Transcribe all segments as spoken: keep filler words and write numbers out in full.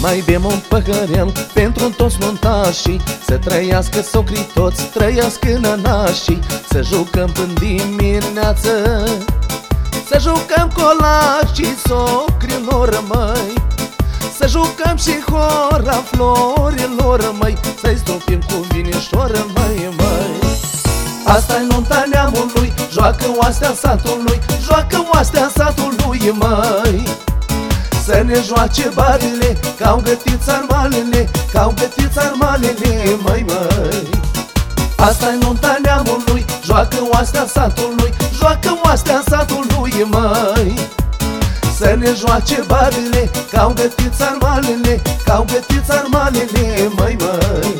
mai bem un păhărel pentru toți montașii, să trăiască socrii toți, trăiască nănașii, să jucăm până dimineață, să jucăm colacii socrilor, măi, să jucăm și hora florilor, măi, să-i stopim cu vinișor, măi, măi. Asta-i nunta neamului, joacă oastea satului, joacă oastea satului, măi. Să ne joace babile, că-au gătit țarmalele, că-au gătit țarmalele, măi, măi. Asta-i nunta neamului, joacă oastea satului, joacă oastea satului, măi. Să ne joace babile, că-au gătit țarmalele, că-au gătit țarmalele, măi, măi.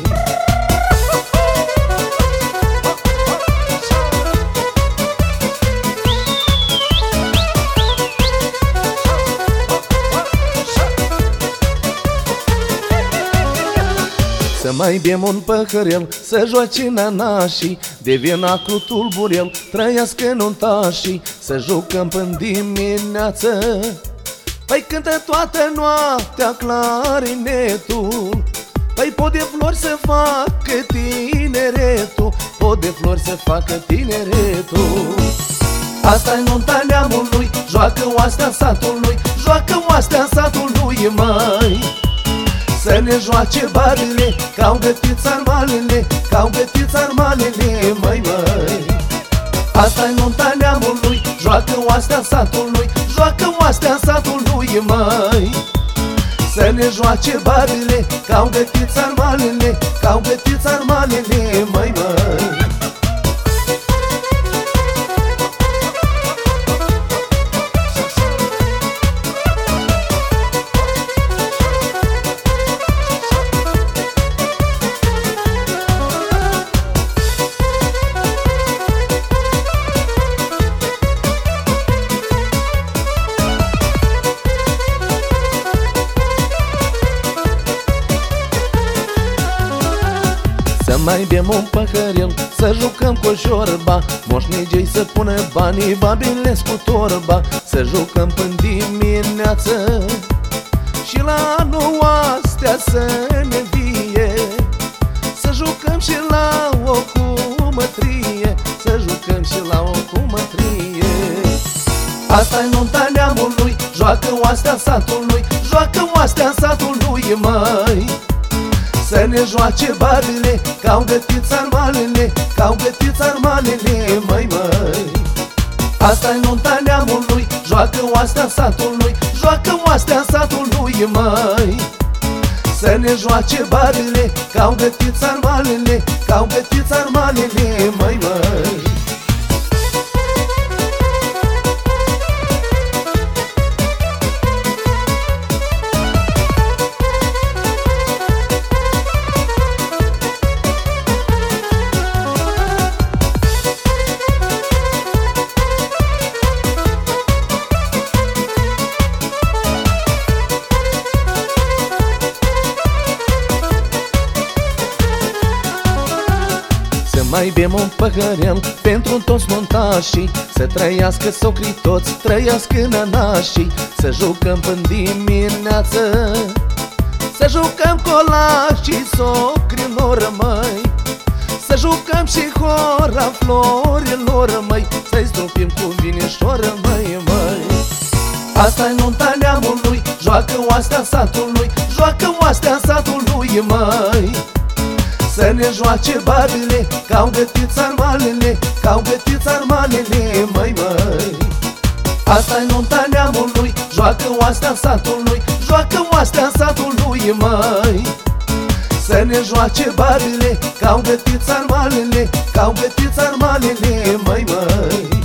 Să mai bem un păhărel, să joace nanașii, de vina cu tulburel, trăiască nuntașii, să jucăm până dimineață. Păi cântă toată noaptea clarinetul, păi pot de flori să facă tineretul, pot de flori să facă tineretul. Asta-i nunta neamului, joacă oastea satului, joacă oastea satului, măi. Să ne joace babile, că-au gătit țarmalele, că-au gătit țarmalele, măi, măi. Asta-i nunta neamului, joacă oastea satului, joacă oastea satului, măi. Să ne joace babile, că-au gătit țarmalele, că-au gătit țarmalele, măi, măi. Să mai bem un păhărel, să jucăm cu șorba, moșnegei să pună banii, babile cu torba, să jucăm până dimineață. Și la anul oastea să ne vie, să jucăm și la o cumătrie, să jucăm și la o cumătrie. Asta-i nunta neamului, joacă oastea satului, joacă oastea satului, măi. Să ne joace babile, că-au gătit țarmalele, că-au gătit țarmalele, măi, măi. Asta-i nunta neamului, joacă oastea satului, joacă oastea satului, măi. Să ne joace babile, că-au gătit țarmalele, că-au gătit țarmalele, măi, măi. Mai bem un păhărel pentru toți montașii, să trăiască socrii toți, trăiască nănașii, să jucăm până dimineață, să jucăm colacii socrilor, măi, să jucăm și hora florilor, măi, să-i stopim cu vinișor, măi, măi. Asta-i nunta neamului, joacă oastea satului, joacă oastea satului, măi. Să ne joace babile, că-au gătit țarmalele, că-au gătit țarmalele, măi, măi. Asta-i nunta neamului, joacă oastea satului, joacă oastea satului, măi. Să ne joace babile, că-au gătit țarmalele, că-au gătit țarmalele, măi, măi.